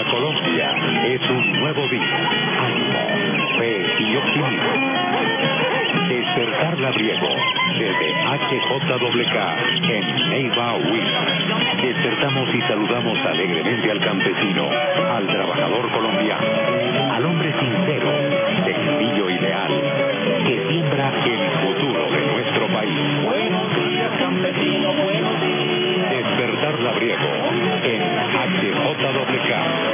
Nueva Colombia es un nuevo día. Ánimo, fe y optimismo. Despertar Labriego, desde HJWK en Neiva, Huila. Despertamos y saludamos alegremente al campesino, al trabajador colombiano, al hombre sincero, sencillo y leal, que siembra el futuro de nuestro país. Buenos días, campesino, buenos días. Despertar Labriego en HJWK.